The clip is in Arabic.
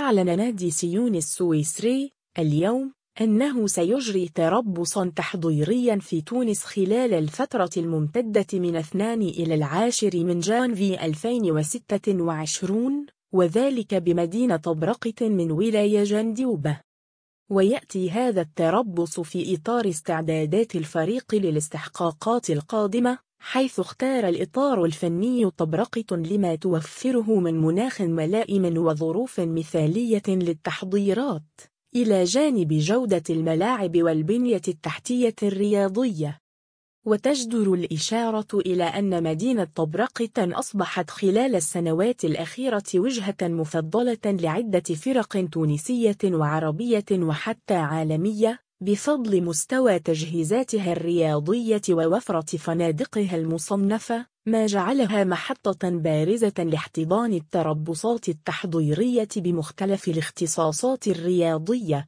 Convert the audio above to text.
أعلن نادي سيون السويسري اليوم أنه سيجري تربصاً تحضيرياً في تونس خلال الفترة الممتدة من 2 إلى 10 من جانفي 2026، وذلك بمدينة طبرقة من ولاية جندوبة. ويأتي هذا التربص في إطار استعدادات الفريق للاستحقاقات القادمة، حيث اختار الإطار الفني طبرقة لما توفره من مناخ ملائم وظروف مثالية للتحضيرات، إلى جانب جودة الملاعب والبنية التحتية الرياضية. وتجدر الإشارة إلى أن مدينة طبرقة أصبحت خلال السنوات الأخيرة وجهة مفضلة لعدة فرق تونسية وعربية وحتى عالمية، بفضل مستوى تجهيزاتها الرياضية ووفرة فنادقها المصنفة، ما جعلها محطة بارزة لاحتضان التربصات التحضيرية بمختلف الاختصاصات الرياضية.